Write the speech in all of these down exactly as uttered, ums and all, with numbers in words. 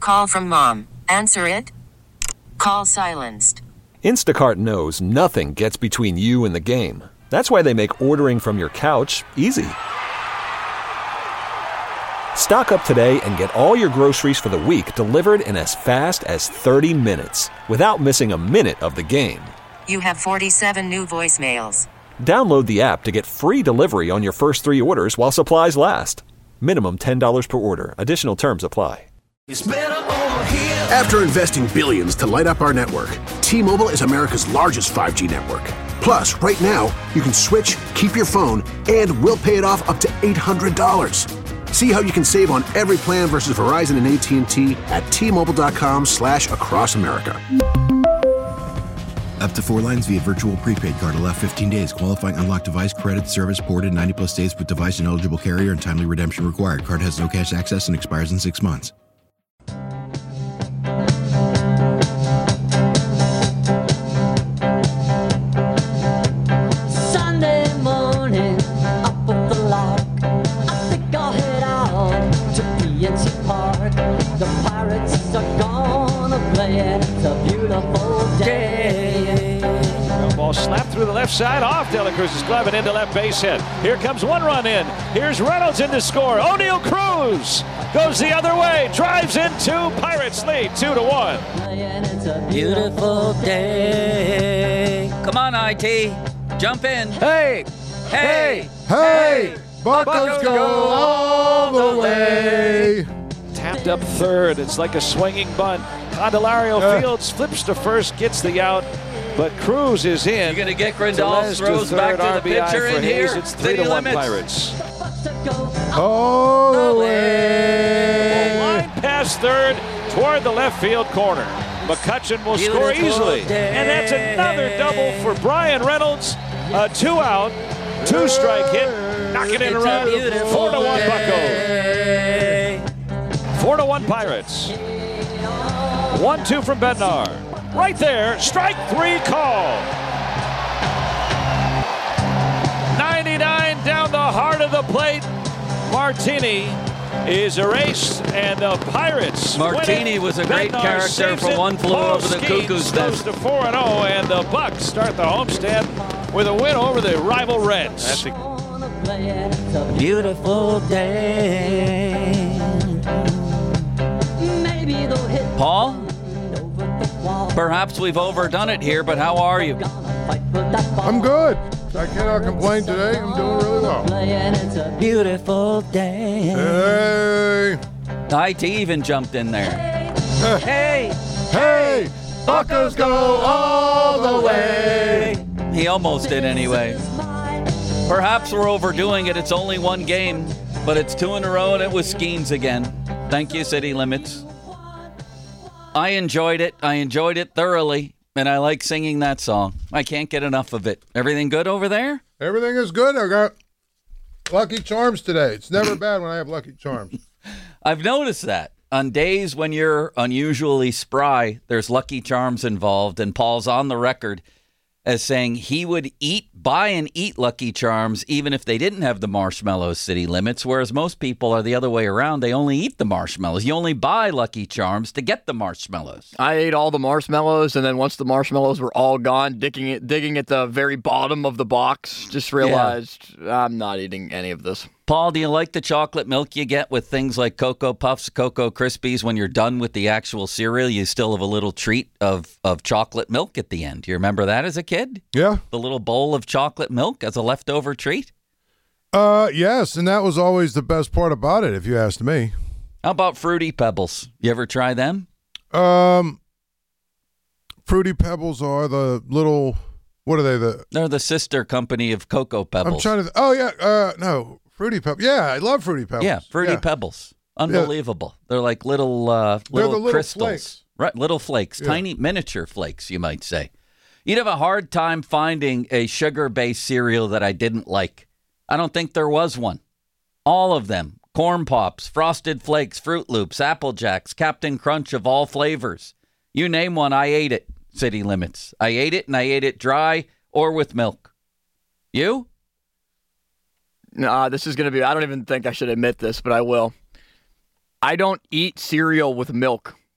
Call from mom. Answer it. Call silenced. Instacart knows nothing gets between you and the game. That's why they make ordering from your couch easy. Stock up today and get all your groceries for the week delivered in as fast as thirty minutes without missing a minute of the game. You have forty-seven new voicemails. Download the app to get free delivery on your first three orders while supplies last. Minimum ten dollars per order. Additional terms apply. After investing billions to light up our network, T-Mobile is America's largest five G network. Plus, right now, you can switch, keep your phone, and we'll pay it off up to eight hundred dollars. See how you can save on every plan versus Verizon and A T and T at T-Mobile.com slash across America. Up to four lines via virtual prepaid card. Allow fifteen days. Qualifying unlocked device credit service ported ninety plus days with device and eligible carrier and timely redemption required. Card has no cash access and expires in six months. Sunday morning, up with the lark. I think I'll head out to P N C Park. The Pirates are gonna play it. It's a beautiful day. The ball slapped through the left side, off De La Cruz's glove and into left base hit. Here comes one run in. Here's Reynolds in to score. O'Neill Cruz goes the other way, drives into Pirates lead two to one. It's a beautiful day. Come on, I T. Jump in. Hey! Hey! Hey! Buckos go all the way. Tapped up third. It's like a swinging bunt. Candelario Uh. Fields flips to first, gets the out, but Cruz is in. You're going to get Grandal, throws back to the R B I pitcher for in Hayes. here. It's three City to one limits. Pirates. All the Line way. past third toward the left field corner. McCutcheon will score Beautiful easily. day. And that's another double for Brian Reynolds. A two out, two strike hit. Knocking in a It's a run. beautiful Four to one day. Buccos. Four to one Pirates. One two from Bednar. Right there, strike three call. ninety-nine down the heart of the plate. Martini is erased, and the Pirates Martini win it. was a great Bednar character saves for it. one flew Paul over the Skeens cuckoo's goes nest. to four and oh, and the Bucks start the homestand with a win over the rival Reds. Beautiful day. Paul? Perhaps we've overdone it here, but how are you? I'm good. I cannot complain today. I'm doing really well. Beautiful day. Hey. I T even jumped in there. Hey. Hey. Buckos go all the way. He almost did anyway. Perhaps we're overdoing it. It's only one game, but it's two in a row, and it was Skeens again. Thank you, City Limits. I enjoyed it. I enjoyed it thoroughly, and I like singing that song. I can't get enough of it. Everything good over there? Everything is good. I got Lucky Charms today. It's never bad when I have Lucky Charms. I've noticed that. On days when you're unusually spry, there's Lucky Charms involved, and Paul's on the record as saying he would eat, buy and eat Lucky Charms even if they didn't have the marshmallows, City Limits, whereas most people are the other way around. They only eat the marshmallows. You only buy Lucky Charms to get the marshmallows. I ate all the marshmallows, and then once the marshmallows were all gone, digging it, digging at the very bottom of the box, just realized yeah. I'm not eating any of this. Paul, do you like the chocolate milk you get with things like Cocoa Puffs, Cocoa Krispies? When you're done with the actual cereal, you still have a little treat of, of chocolate milk at the end. Do you remember that as a kid? Yeah. The little bowl of chocolate milk as a leftover treat? Uh, yes, and that was always the best part about it, if you asked me. How about Fruity Pebbles? You ever try them? Um, Fruity Pebbles are the little, what are they? The They're the sister company of Cocoa Pebbles. I'm trying to, oh yeah, uh, no. Fruity Pebbles. Yeah, I love Fruity Pebbles. Yeah, Fruity yeah. Pebbles. Unbelievable. Yeah. They're like little uh, little, the little crystals. Flakes. Right, little flakes. Yeah. Tiny miniature flakes, you might say. You'd have a hard time finding a sugar-based cereal that I didn't like. I don't think there was one. All of them. Corn Pops, Frosted Flakes, Fruit Loops, Apple Jacks, Captain Crunch of all flavors. You name one, I ate it, City Limits. I ate it, and I ate it dry or with milk. You? Nah, this is going to be, I don't even think I should admit this, but I will. I don't eat cereal with milk.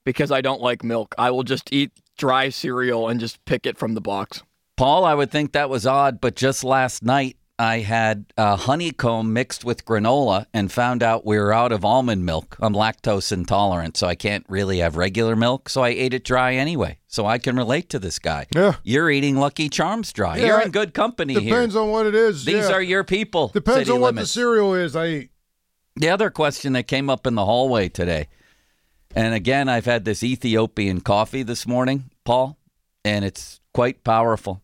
because I don't like milk. I will just eat dry cereal and just pick it from the box. Paul, I would think that was odd, but just last night I had uh, honeycomb mixed with granola and found out we were out of almond milk. I'm lactose intolerant, so I can't really have regular milk, so I ate it dry anyway. So I can relate to this guy. Yeah. You're eating Lucky Charms dry. Yeah, You're in good company depends here. Depends on what it is. These yeah. are your people. Depends City on what limits. the cereal is I eat. The other question that came up in the hallway today, and again, I've had this Ethiopian coffee this morning, Paul, and it's quite powerful,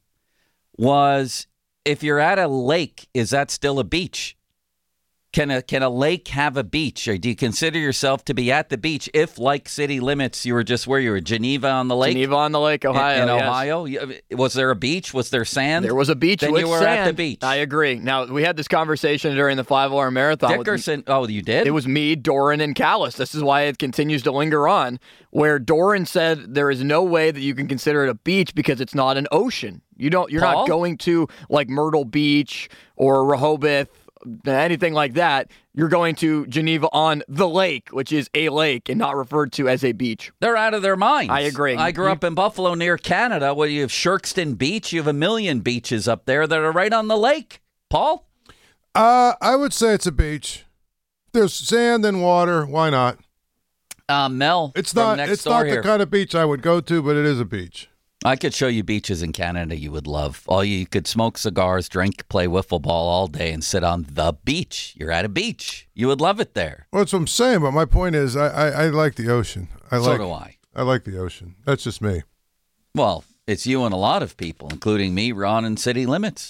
was if you're at a lake, is that still a beach? Can a can a lake have a beach? Or do you consider yourself to be at the beach if, like city limits, you were just where you were, Geneva on the lake? Geneva on the lake, Ohio. In, in yes. Ohio? Was there a beach? Was there sand? There was a beach then with you were sand. at the beach. I agree. Now, we had this conversation during the five-hour marathon. Dickerson. With, oh, you did? It was me, Doran, and Callis. This is why it continues to linger on, where Doran said there is no way that you can consider it a beach because it's not an ocean. You don't. You're Paul? not going to like Myrtle Beach or Rehoboth, anything like that. You're going to Geneva on the lake, which is a lake and not referred to as a beach. They're out of their minds. I agree. I grew up in Buffalo near Canada where you have Shirkston Beach. You have a million beaches up there that are right on the lake. Paul? Uh, I would say it's a beach. There's sand and water. Why not? Uh, Mel, It's from not. next It's door not here. the kind of beach I would go to, but it is a beach. I could show you beaches in Canada you would love. All you, you could smoke cigars, drink, play wiffle ball all day, and sit on the beach. You're at a beach. You would love it there. Well, that's what I'm saying. But my point is, I, I, I like the ocean. I So like, do I. I like the ocean. That's just me. Well, it's you and a lot of people, including me, Ron, and City Limits.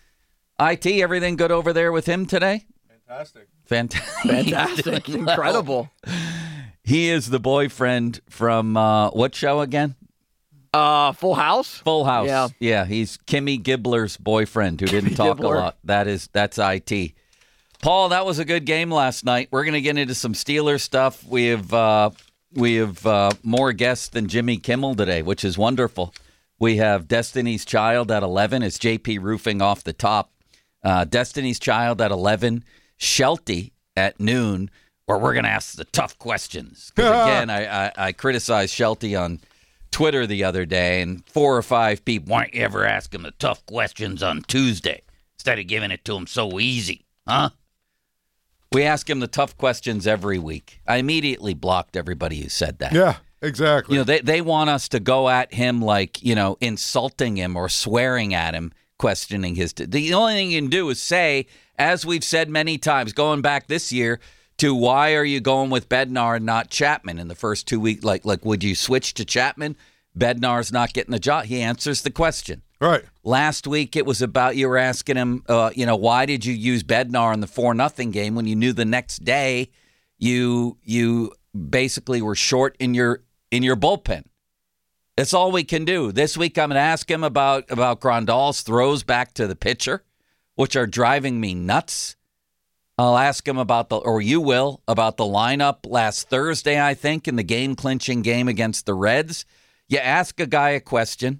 I T, everything good over there with him today? Fantastic. Fantastic. Fantastic. Incredible. He is the boyfriend from uh, what show again? Uh, Full House? Full House. Yeah. Yeah, he's Kimmy Gibbler's boyfriend who didn't talk Gibbler. a lot. That is, that's I T. Paul, that was a good game last night. We're going to get into some Steelers stuff. We have uh, we have uh, more guests than Jimmy Kimmel today, which is wonderful. We have Destiny's Child at eleven. It's J P Roofing off the top. Uh, Destiny's Child at eleven. Shelty at noon, where we're going to ask the tough questions. Because, again, I, I, I criticized Shelty on Twitter the other day, and four or five people, why don't you ever ask him the tough questions on Tuesday instead of giving it to him so easy, huh? We ask him the tough questions every week. I immediately blocked everybody who said that. Yeah, exactly. You know, they, they want us to go at him like, you know, insulting him or swearing at him, questioning his... T- the only thing you can do is say, as we've said many times, going back this year, to why are you going with Bednar and not Chapman in the first two weeks? Like, like, would you switch to Chapman? Bednar's not getting the job. He answers the question. Right. Last week, it was about you were asking him, uh, you know, why did you use Bednar in the four nothing game when you knew the next day you you basically were short in your in your bullpen? That's all we can do. This week, I'm going to ask him about, about Grandal's throws back to the pitcher, which are driving me nuts. I'll ask him about the, or you will, about the lineup last Thursday, I think, in the game-clinching game against the Reds. You ask a guy a question.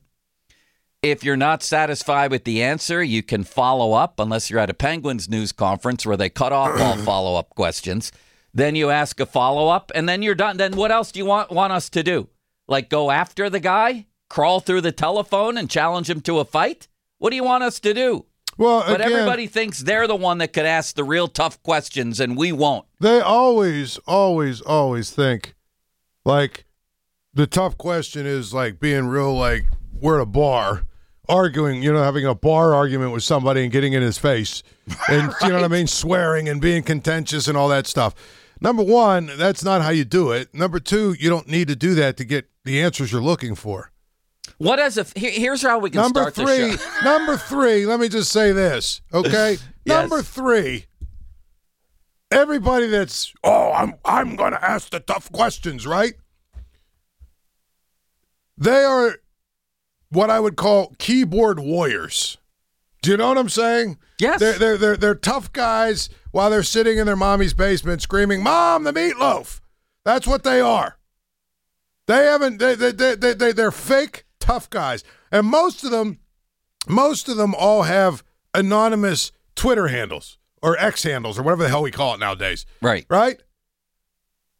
If you're not satisfied with the answer, you can follow up, unless you're at a Penguins news conference where they cut off all follow-up questions. Then you ask a follow-up, and then you're done. Then what else do you want, want us to do? Like go after the guy? Crawl through the telephone and challenge him to a fight? What do you want us to do? Well, But again, everybody thinks they're the one that could ask the real tough questions, and we won't. they always, always, always think like the tough question is like being real, like we're at a bar arguing, you know, having a bar argument with somebody and getting in his face and, right. you know what I mean, swearing and being contentious and all that stuff. Number one, that's not how you do it. Number two, you don't need to do that to get the answers you're looking for. What as a here, here's how we can number start three, the show. Number three, let me just say this, okay? Yes. Number three, everybody that's, oh, I'm I'm going to ask the tough questions, right? They are what I would call keyboard warriors. Do you know what I'm saying? Yes. They're, they're, they're, they're tough guys while they're sitting in their mommy's basement screaming, Mom, the meatloaf. That's what they are. They haven't, they, they, they, they, they, they're fake tough guys. And most of them, most of them all have anonymous Twitter handles or X handles or whatever the hell we call it nowadays. Right. Right?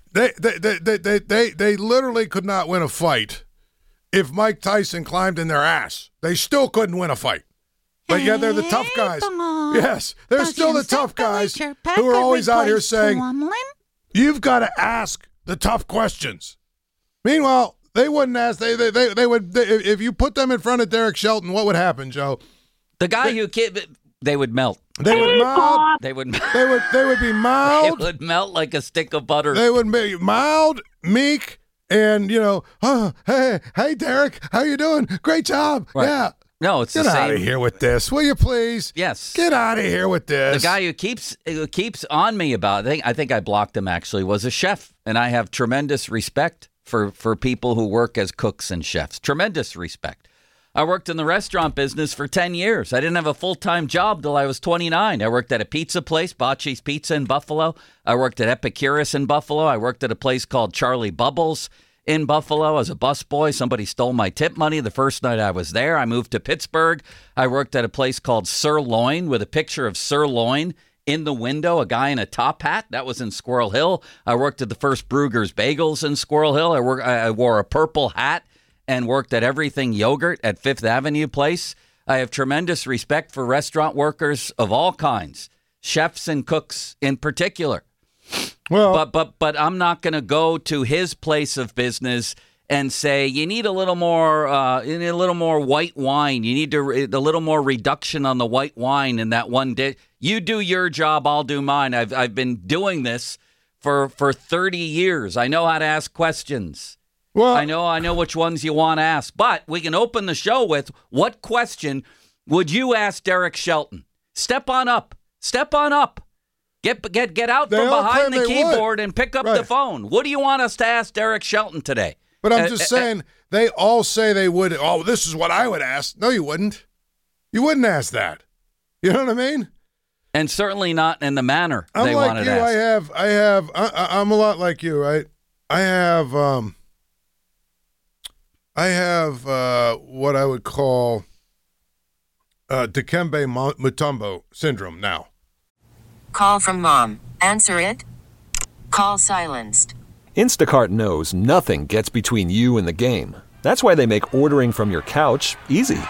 They they, they, they, they, they they literally could not win a fight if Mike Tyson climbed in their ass. They still couldn't win a fight. But yeah, they're the tough guys. Yes, they're still the tough guys who are always out here saying, you've got to ask the tough questions. Meanwhile, they wouldn't ask. They they they, they would they, if you put them in front of Derek Shelton, what would happen, Joe? The guy they, who kid, they would melt. They would melt. They would. They would. They would be mild. They would melt like a stick of butter. They would be mild, meek, and you know, oh, hey, hey, Derek, how you doing? Great job. Right. Yeah. No, it's Get the same. out of here with this, will you please? Yes. Get out of here with this. The guy who keeps who keeps on me about it, I think, I think I blocked him actually, was a chef. And I have tremendous respect for, for people who work as cooks and chefs. Tremendous respect. I worked in the restaurant business for ten years. I didn't have a full-time job till I was twenty-nine. I worked at a pizza place, Bocce's Pizza in Buffalo. I worked at Epicurus in Buffalo. I worked at a place called Charlie Bubbles in Buffalo as a busboy. Somebody stole my tip money the first night I was there. I moved to Pittsburgh. I worked at a place called Sirloin with a picture of Sirloin in the window, a guy in a top hat. That was in Squirrel Hill. I worked at the first Brugger's Bagels in Squirrel Hill. I, work, I wore a purple hat and worked at Everything Yogurt at Fifth Avenue Place. I have tremendous respect for restaurant workers of all kinds, chefs and cooks in particular. Well, but but but I'm not going to go to his place of business and say you need a little more, uh, you need a little more white wine. You need to a little more reduction on the white wine in that one dish. You do your job, I'll do mine. I've I've been doing this for for thirty years. I know how to ask questions. Well, I know I know which ones you want to ask. But we can open the show with, what question would you ask Derek Shelton? Step on up. Step on up. Get get get out from behind the keyboard and pick up right. the phone. What do you want us to ask Derek Shelton today? But I'm just uh, saying, uh, they all say they would. Oh, this is what I would ask. No, you wouldn't. You wouldn't ask that. You know what I mean? And certainly not in the manner I'm they like wanted you. asked. I have. I have. I, I'm a lot like you, right? I have. Um, I have uh, what I would call uh, Dikembe Mutombo syndrome now. Call from mom. Answer it. Call silenced. Instacart knows nothing gets between you and the game. That's why they make ordering from your couch easy.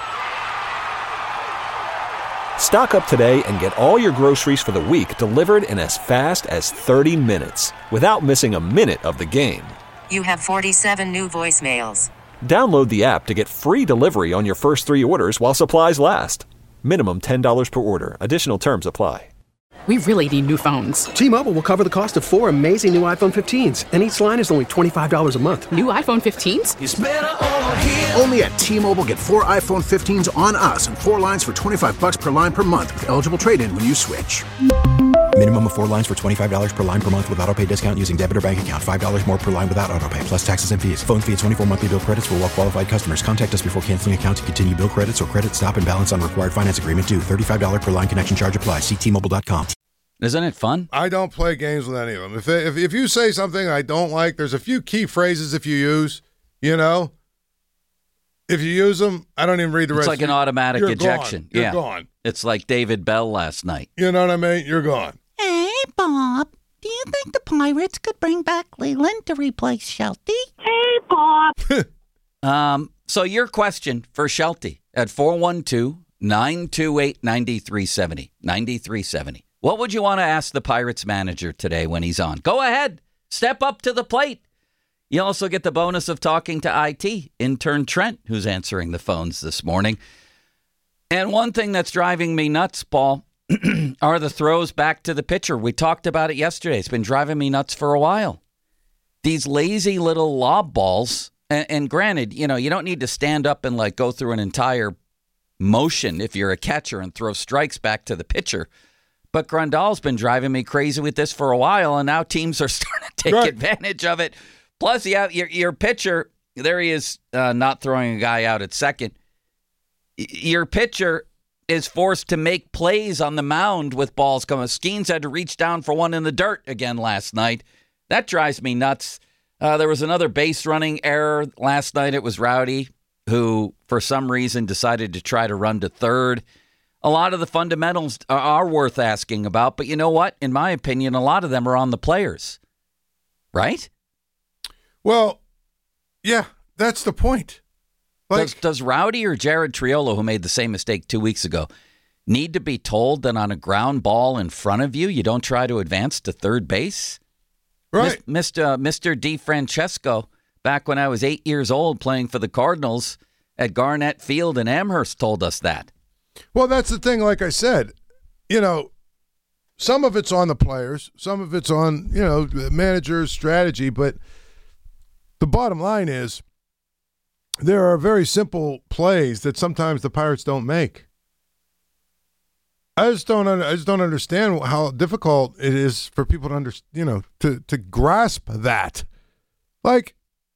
Stock up today and get all your groceries for the week delivered in as fast as thirty minutes without missing a minute of the game. You have forty-seven new voicemails. Download the app to get free delivery on your first three orders while supplies last. Minimum ten dollars per order. Additional terms apply. We really need new phones. T-Mobile will cover the cost of four amazing new iPhone fifteens, and each line is only twenty-five dollars a month. New iPhone fifteens? It's better over here. Only at T-Mobile, get four iPhone fifteens on us and four lines for twenty-five dollars per line per month with eligible trade-in when you switch. Minimum of four lines for twenty-five dollars per line per month with autopay discount using debit or bank account. five dollars more per line without autopay, plus taxes and fees. Phone fee at twenty-four monthly bill credits for well-qualified customers. Contact us before canceling account to continue bill credits or credit stop and balance on required finance agreement due. thirty-five dollars per line connection charge applies. See T Mobile dot com. Isn't it fun? I don't play games with any of them. If, if if you say something I don't like, there's a few key phrases if you use, you know. If you use them, I don't even read the it's rest. It's like an automatic You're ejection. Gone. You're yeah. gone. It's like David Bell last night. You know what I mean? You're gone. Hey, Bob. Do you think the Pirates could bring back Leland to replace Shelty? Hey, Bob. um. So your question for Shelty at four one two, nine two eight, nine three seven zero. nine three seven zero. What would you want to ask the Pirates manager today when he's on? Go ahead. Step up to the plate. You also get the bonus of talking to I T, intern Trent, who's answering the phones this morning. And one thing that's driving me nuts, Paul, are the throws back to the pitcher. We talked about it yesterday. It's been driving me nuts for a while. These lazy little lob balls, and, and granted, you know, you don't need to stand up and like go through an entire motion if you're a catcher and throw strikes back to the pitcher. But Grandal's been driving me crazy with this for a while, and now teams are starting to take right. advantage of it. Plus, yeah, your, your pitcher, there he is uh, not throwing a guy out at second. Your pitcher is forced to make plays on the mound with balls coming. Skeens had to reach down for one in the dirt again last night. That drives me nuts. Uh, there was another base running error last night. It was Rowdy, who for some reason decided to try to run to third. A lot of the fundamentals are worth asking about, but you know what? In my opinion, a lot of them are on the players. right? Well, yeah, that's the point. Like, does, does Rowdy or Jared Triolo, who made the same mistake two weeks ago, need to be told that on a ground ball in front of you, you don't try to advance to third base? Right. Mister Mister DeFrancesco, back when I was eight years old playing for the Cardinals at Garnett Field in Amherst, told us that. Well, that's the thing, like I said, you know, some of it's on the players, some of it's on, you know, the manager's strategy, but the bottom line is there are very simple plays that sometimes the Pirates don't make. I just don't. I just don't understand how difficult it is for people to under, you know, to to grasp that. Like,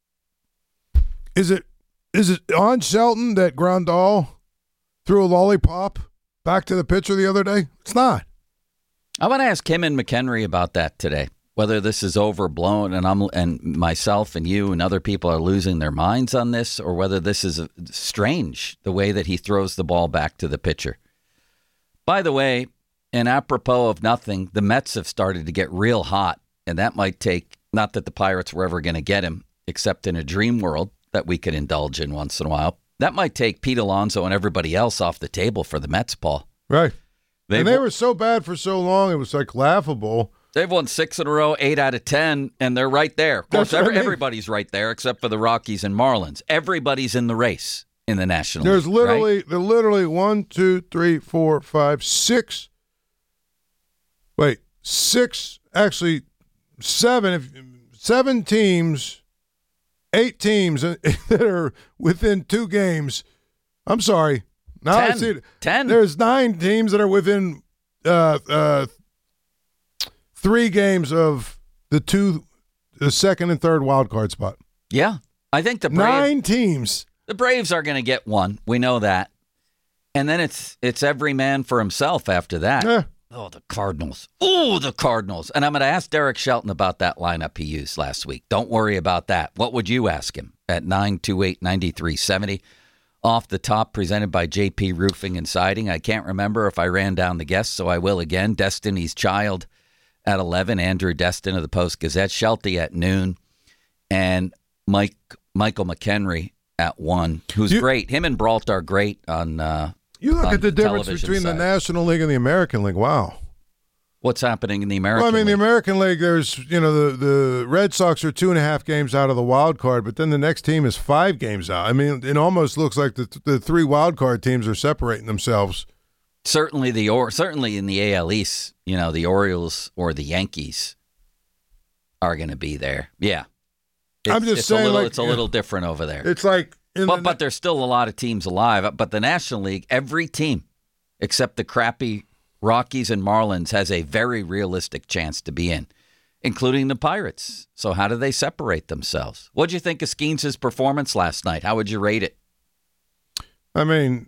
is it is it on Shelton that Grandal threw a lollipop back to the pitcher the other day? It's not. I want to ask him and McHenry about that today. Whether this is overblown and I'm and myself and you and other people are losing their minds on this, or whether this is strange the way that he throws the ball back to the pitcher. By the way, and apropos of nothing, the Mets have started to get real hot, and that might take, not that the Pirates were ever going to get him, except in a dream world that we could indulge in once in a while. That might take Pete Alonso and everybody else off the table for the Mets, Paul. Right. They've, and they were so bad for so long, it was like laughable. They've won six in a row, eight out of ten, and they're right there. Of course, every, I mean. everybody's right there except for the Rockies and Marlins. Everybody's in the race in the National There's League, literally, right? There literally one, two, three, four, five, six. Wait, six, actually seven, if, seven teams, eight teams that are within two games. I'm sorry. Now Ten. I see it. Ten. There's nine teams that are within uh, uh, three games of the two, the second and third wild card spot. Yeah. I think the Braves, nine teams. The Braves are going to get one. We know that. And then it's it's every man for himself after that. Yeah. Oh, the Cardinals. Oh, the Cardinals. And I'm going to ask Derek Shelton about that lineup he used last week. Don't worry about that. What would you ask him at nine two eight, nine three seven zero? Off the top, presented by J P Roofing and Siding. I can't remember if I ran down the guests, so I will again. Destiny's Child at eleven. Andrew Destin of the Post-Gazette. Shelty at noon. And Mike Michael McHenry at one, who's you, great. Him and Brault are great on uh You look on at the difference between side. the National League and the American League. Wow. What's happening in the American League? Well, I mean, League? the American League, there's, you know, the, the Red Sox are two and a half games out of the wild card, but then the next team is five games out. I mean, it almost looks like the the three wild card teams are separating themselves. Certainly the or certainly in the A L East, you know, the Orioles or the Yankees are going to be there. Yeah. It's, I'm just it's saying, a little, like, it's a little different over there. It's like, in but the, but there's still a lot of teams alive. But the National League, every team except the crappy Rockies and Marlins has a very realistic chance to be in, including the Pirates. So how do they separate themselves? What did you think of Skeens' performance last night? How would you rate it? I mean,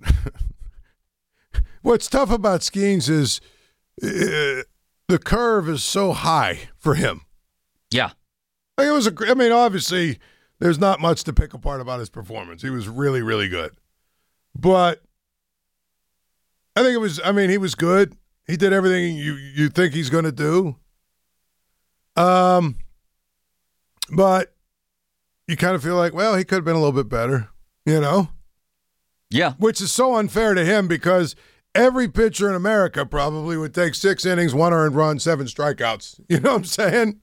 what's tough about Skeens is uh, the curve is so high for him. Yeah. Like it was a. I mean, obviously, there's not much to pick apart about his performance. He was really, really good, but I think it was. I mean, he was good. He did everything you you think he's going to do. Um, but you kind of feel like, well, he could have been a little bit better, you know? Yeah. Which is so unfair to him because every pitcher in America probably would take six innings, one earned run, seven strikeouts. You know what I'm saying?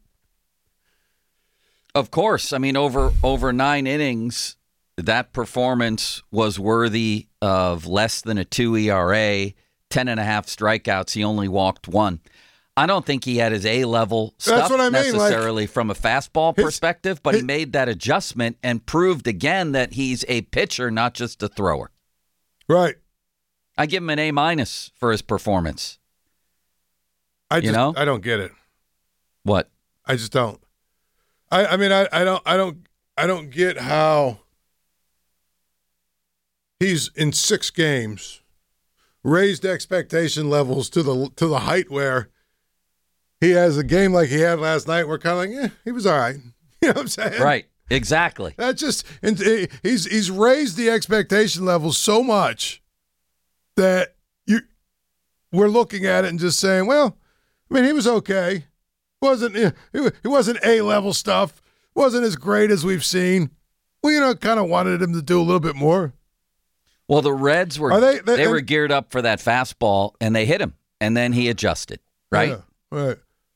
Of course. I mean, over over nine innings, that performance was worthy of less than a two E R A, ten and a half strikeouts. He only walked one. I don't think he had his A-level stuff That's what I mean, necessarily like, from a fastball his, perspective, but his, he made that adjustment and proved again that he's a pitcher, not just a thrower. Right. I give him an A minus for his performance. I just, you know? I don't get it. What? I just don't. I, I mean, I, I don't, I don't, I don't get how he's in six games raised expectation levels to the to the height where he has a game like he had last night. We're kind of like, yeah, he was all right. You know what I'm saying? Right. Exactly. That just and he's he's raised the expectation levels so much that you we're looking at it and just saying, well, I mean, he was okay. wasn't it wasn't A-level stuff. Wasn't as great as we've seen. Well, you know, kind of wanted him to do a little bit more. Well, the Reds were they, they, they were and, geared up for that fastball, and they hit him, and then he adjusted, right? Yeah, right.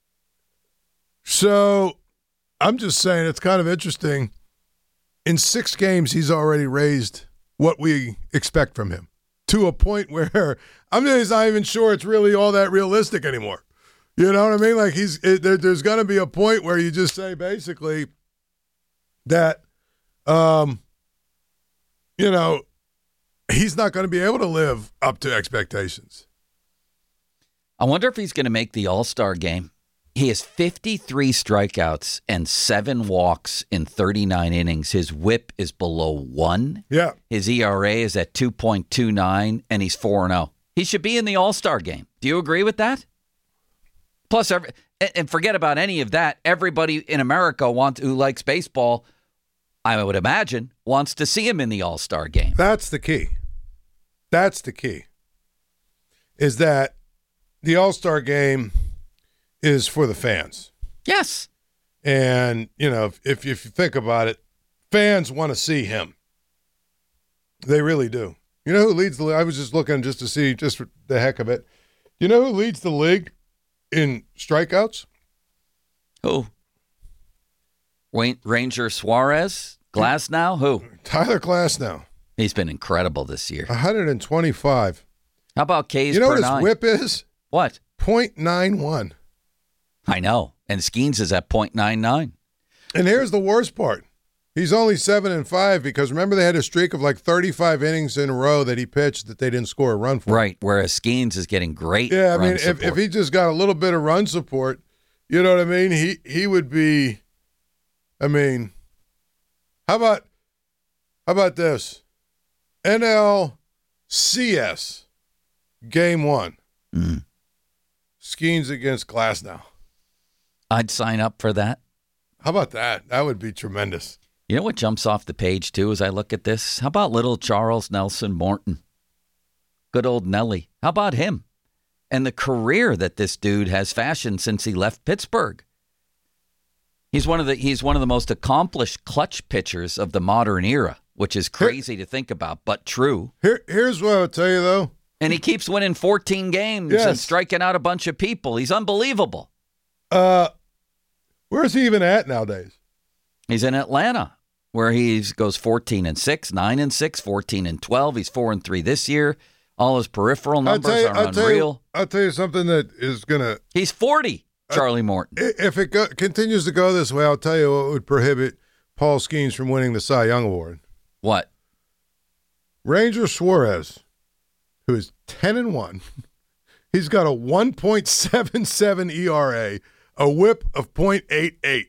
So I'm just saying it's kind of interesting. In six games, he's already raised what we expect from him to a point where I'm just not even sure it's really all that realistic anymore. You know what I mean? Like he's it, there, there's going to be a point where you just say basically that, um, you know, he's not going to be able to live up to expectations. I wonder if he's going to make the All-Star game. He has fifty-three strikeouts and seven walks in thirty-nine innings. His whip is below one. Yeah. His E R A is at two point two nine, and he's four and oh. He should be in the All-Star game. Do you agree with that? Plus, every, and forget about any of that. Everybody in America wants who likes baseball, I would imagine, wants to see him in the All-Star game. That's the key. That's the key. Is that the All-Star game is for the fans. Yes. And, you know, if, if you think about it, fans want to see him. They really do. You know who leads the league? I was just looking just to see, just for the heck of it. You know who leads the league in strikeouts? Who? Wayne, Ranger Suarez? Glasnow? Who? Tyler Glasnow. He's been incredible this year. one hundred twenty-five. How about K's You know per what nine? his whip is? What? point nine one. I know. And Skeens is at point nine nine. And here's the worst part. He's only seven and five because remember they had a streak of like thirty-five innings in a row that he pitched that they didn't score a run for. Right, whereas Skeens is getting great Yeah, I run mean, if, support. if he just got a little bit of run support, you know what I mean? He he would be, I mean, how about, how about this? N L C S, game one. Mm. Skeens against Glasnow. I'd sign up for that. How about that? That would be tremendous. You know what jumps off the page, too, as I look at this? How about little Charles Nelson Morton? Good old Nelly. How about him? And the career that this dude has fashioned since he left Pittsburgh. He's one of the he's one of the most accomplished clutch pitchers of the modern era, which is crazy to think about, but true. Here, here's what I'll tell you, though. And he keeps winning fourteen games Yes. and striking out a bunch of people. He's unbelievable. Uh, where's he even at nowadays? He's in Atlanta, where he goes fourteen and six, nine and six, fourteen and twelve. He's four and three this year. All his peripheral numbers I'll tell you, are I'll tell unreal. you, I'll tell you something that is gonna. He's forty, Charlie Morton. If it go, continues to go this way, I'll tell you what would prohibit Paul Skeens from winning the Cy Young Award. What? Ranger Suarez, who is ten and one, he's got a one point seven seven E R A, a whip of point eight eight.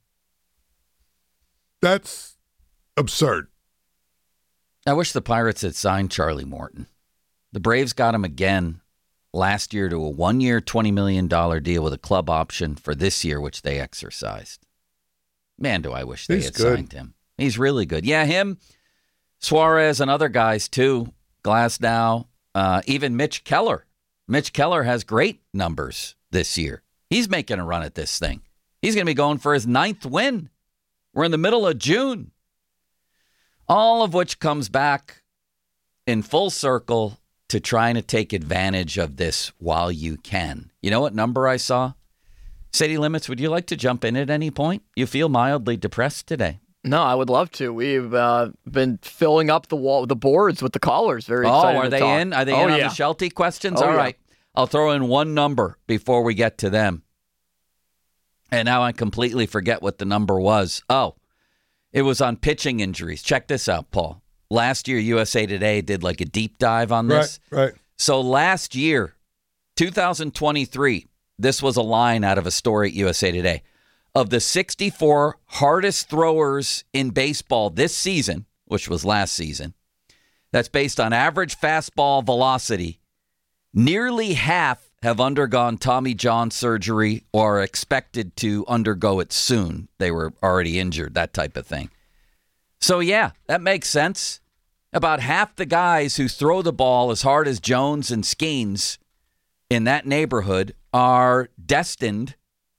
That's absurd. I wish the Pirates had signed Charlie Morton. The Braves got him again last year to a one-year, twenty million dollars deal with a club option for this year, which they exercised. Man, do I wish they He's had good. signed him. He's really good. Yeah, him, Suarez, and other guys, too. Glasnow, uh, even Mitch Keller. Mitch Keller has great numbers this year. He's making a run at this thing. He's going to be going for his ninth win. We're in the middle of June. All of which comes back in full circle to trying to take advantage of this while you can. You know what number I saw? City Limits, would you like to jump in at any point? You feel mildly depressed today. No, I would love to. We've uh, been filling up the wall, the boards with the callers. Very oh, excited are to they talk. in? Are they oh, in on yeah. the Shelty questions? Oh, All yeah. right. I'll throw in one number before we get to them. And now I completely forget what the number was. Oh, it was on pitching injuries. Check this out, Paul. Last year, U S A Today did like a deep dive on this. Right, right. So last year, two thousand twenty-three, this was a line out of a story at U S A Today. Of the sixty-four hardest throwers in baseball this season, which was last season, that's based on average fastball velocity, nearly half have undergone Tommy John surgery or are expected to undergo it soon. They were already injured, that type of thing. So, yeah, that makes sense. About half the guys who throw the ball as hard as Jones and Skeens in that neighborhood are destined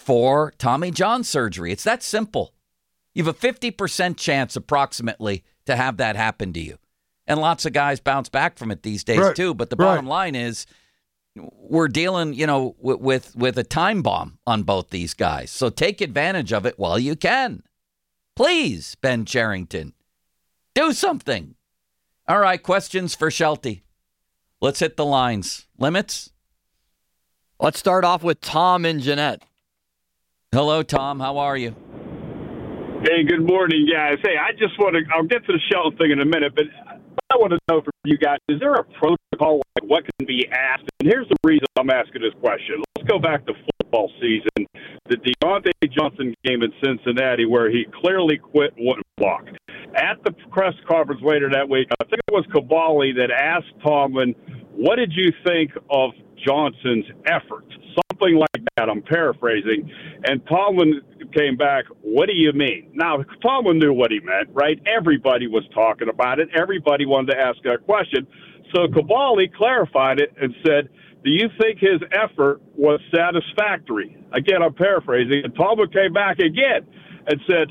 for Tommy John surgery. It's that simple. You have a fifty percent chance approximately to have that happen to you. And lots of guys bounce back from it these days right. too. But the right. bottom line is we're dealing, you know, with, with with a time bomb on both these guys. So take advantage of it while you can. Please, Ben Cherington, do something. All right, questions for Shelty. Let's hit the lines. Limits? Let's start off with Tom and Jeanette. Hello, Tom. How are you? Hey, good morning, guys. Hey, I just want to, I'll get to the Shelton thing in a minute, but I want to know from you guys, is there a protocol, like what can be asked? And here's the reason I'm asking this question. Let's go back to football season, the Deontay Johnson game in Cincinnati where he clearly quit and wouldn't block. At the press conference later that week, I think it was Cavalli that asked Tomlin, what did you think of Johnson's efforts? Something like that, I'm paraphrasing. And Tomlin came back, what do you mean? Now, Tomlin knew what he meant, right? Everybody was talking about it. Everybody wanted to ask that question. So Cavalli clarified it and said, do you think his effort was satisfactory? Again, I'm paraphrasing. And Tomlin came back again and said,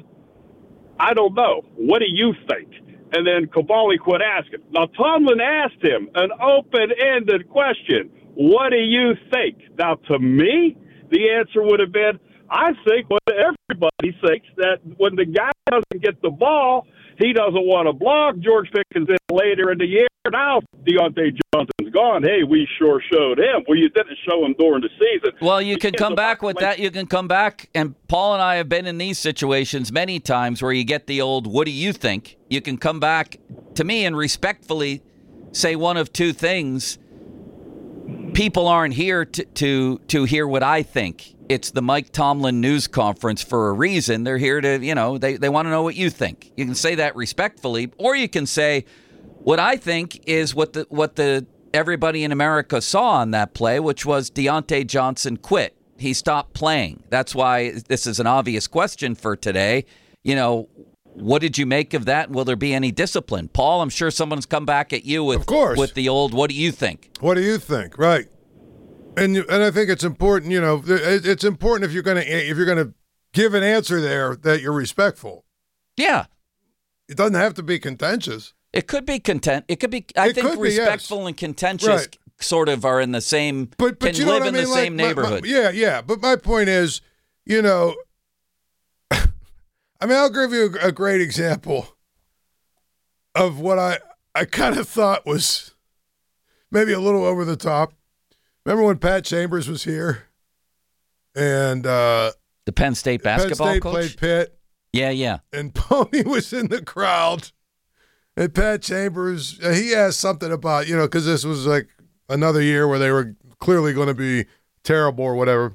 I don't know. What do you think? And then Cavalli quit asking. Now, Tomlin asked him an open-ended question. What do you think? Now, to me, the answer would have been, I think what everybody thinks, that when the guy doesn't get the ball, he doesn't want to block. George Pickens in later in the year. Now Deontay Johnson's gone. Hey, we sure showed him. Well, you didn't show him during the season. Well, you can come back with that. You can come back, and Paul and I have been in these situations many times where you get the old, what do you think? You can come back to me and respectfully say one of two things. People aren't here to, to, to hear what I think. It's the Mike Tomlin news conference for a reason. They're here to, you know, they, they want to know what you think. You can say that respectfully, or you can say, what I think is what the what the everybody in America saw on that play, which was Deontay Johnson quit. He stopped playing. That's why this is an obvious question for today. You know, what did you make of that? Will there be any discipline? Paul, I'm sure someone's come back at you with, of course. with the old, what do you think? What do you think? Right. And and I think it's important, you know, it's important if you're going to if you're going to give an answer there that you're respectful. Yeah. It doesn't have to be contentious. It could be content. It could be. I it think respectful be, yes. and contentious right. sort of are in the same. But, but can you know live what in I mean? the like, same my, neighborhood. My, yeah, yeah. But my point is, you know, I mean, I'll give you a, a great example of what I I kind of thought was maybe a little over the top. Remember when Pat Chambers was here, and uh, the Penn State basketball Penn State coach played Pitt. Yeah, yeah. And Pony was in the crowd. And Pat Chambers, he asked something about, you know, because this was like another year where they were clearly going to be terrible or whatever.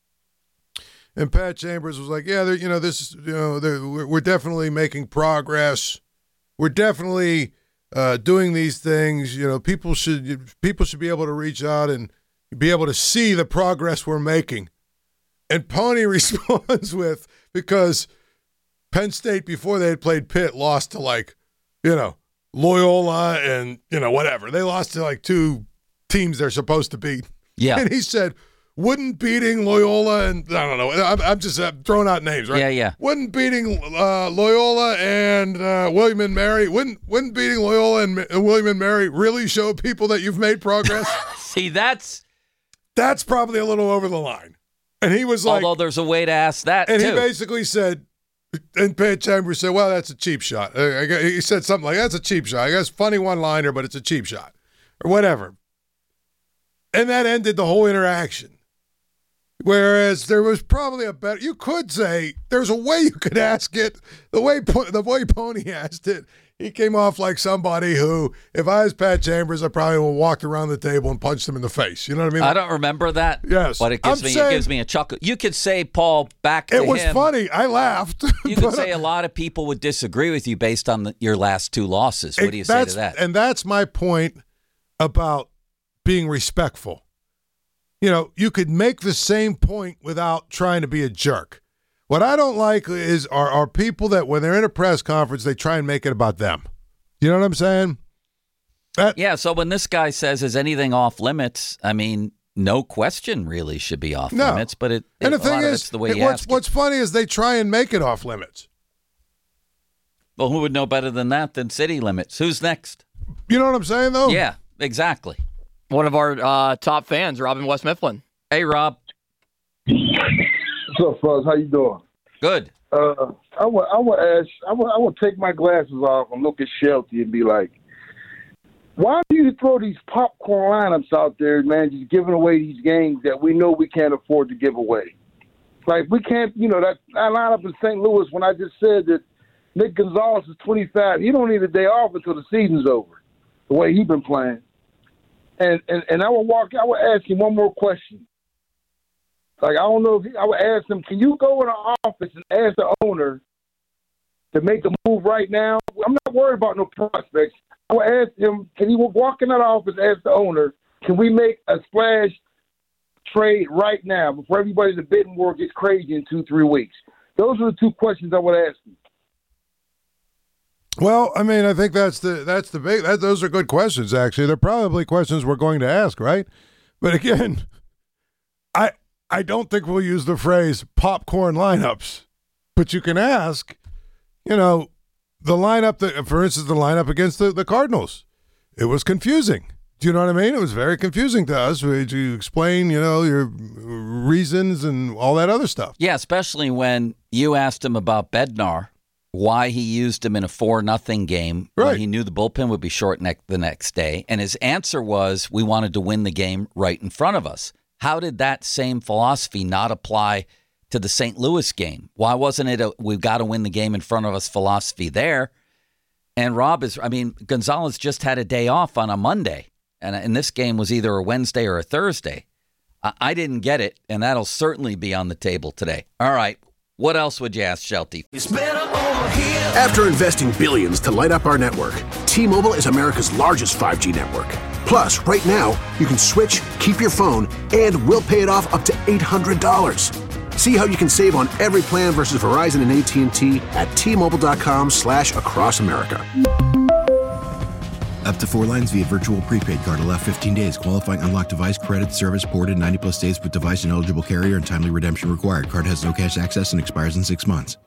And Pat Chambers was like, yeah, you know, this, you know, we're, we're definitely making progress. We're definitely uh, doing these things. You know, people should people should be able to reach out and be able to see the progress we're making. And Pony responds with, because Penn State, before they had played Pitt, lost to like, you know, Loyola and, you know, whatever. They lost to like two teams they're supposed to beat. Yeah. And he said, wouldn't beating Loyola and, I don't know, I'm, I'm just uh, throwing out names, right? Yeah, yeah. Wouldn't beating uh, Loyola and uh, William and Mary, wouldn't, wouldn't beating Loyola and uh, William and Mary really show people that you've made progress? See, that's... That's probably a little over the line. And he was like... Although there's a way to ask that, and too. And he basically said... And Pat Chambers said, well, that's a cheap shot. Uh, he said something like, that's a cheap shot. I guess funny one-liner, but it's a cheap shot. Or whatever. And that ended the whole interaction. Whereas there was probably a better... You could say, there's a way you could ask it. The way the way Pony asked it, he came off like somebody who, if I was Pat Chambers, I probably would have walked around the table and punched him in the face. You know what I mean? I don't remember that. Yes. But it gives, I'm me, saying, it gives me a chuckle. You could say, Paul, back to him. It was him, funny. I laughed. You could say a lot of people would disagree with you based on the, your last two losses. What do you say to that? And that's my point about being respectful. You know, you could make the same point without trying to be a jerk. What I don't like is are, are people that when they're in a press conference, they try and make it about them. You know what I'm saying? That, yeah, so when this guy says, is anything off limits, I mean, no question really should be off No. limits, but it, And it, the thing a lot of is, it's the way it- you what's, ask what's it. funny is they try and make it off limits. Well, who would know better than that than city limits? Who's next? You know what I'm saying, though? Yeah, exactly. One of our uh, top fans, Robin West Mifflin. Hey, Rob. What's up, fellas? How you doing? Good. Uh, I would, I would ask, I would, I would take my glasses off and look at Shelty and be like, why do you throw these popcorn lineups out there, man, just giving away these games that we know we can't afford to give away? Like, we can't, you know, that, that lineup in Saint Louis, when I just said that Nick Gonzalez is twenty-five, he don't need a day off until the season's over, the way he's been playing. And, and, and I would walk, I would ask him one more question. Like, I don't know if he, I would ask him, can you go in the office and ask the owner to make a move right now? I'm not worried about no prospects. I would ask him, can he walk in that office and ask the owner, can we make a splash trade right now before everybody in the bidding war gets crazy in two, three weeks? Those are the two questions I would ask him. Well, I mean, I think that's the that's the big. That, those are good questions. Actually, they're probably questions we're going to ask, right? But again, I I don't think we'll use the phrase popcorn lineups. But you can ask, you know, the lineup that, for instance, the lineup against the, the Cardinals. It was confusing. Do you know what I mean? It was very confusing to us. Would you explain, you know, your reasons and all that other stuff? Yeah, especially when you asked him about Bednar, why he used him in a four nothing game right. when he knew the bullpen would be short ne- the next day. And his answer was, we wanted to win the game right in front of us. How did that same philosophy not apply to the Saint Louis game? Why wasn't it a we've got to win the game in front of us philosophy there? And Rob is, I mean, Gonzalez just had a day off on a Monday. And, and this game was either a Wednesday or a Thursday. I, I didn't get it, and that'll certainly be on the table today. All right. What else would you ask, Shelty? After investing billions to light up our network, T-Mobile is America's largest five G network. Plus, right now, you can switch, keep your phone, and we'll pay it off up to eight hundred dollars. See how you can save on every plan versus Verizon and A T and T at T-Mobile.com slash across America. Up to four lines via virtual prepaid card. Allow fifteen days. Qualifying unlocked device credit service ported ninety plus days with device and eligible carrier and timely redemption required. Card has no cash access and expires in six months.